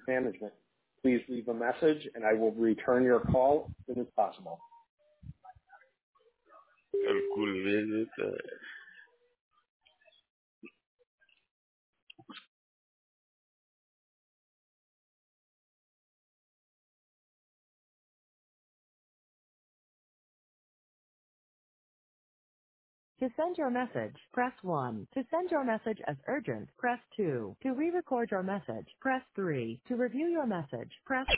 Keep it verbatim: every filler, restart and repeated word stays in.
management. Please leave a message, and I will return your call as soon as possible. El culo de esta. To send your message, press one. To send your message as urgent, press two. To re-record your message, press three. To review your message, press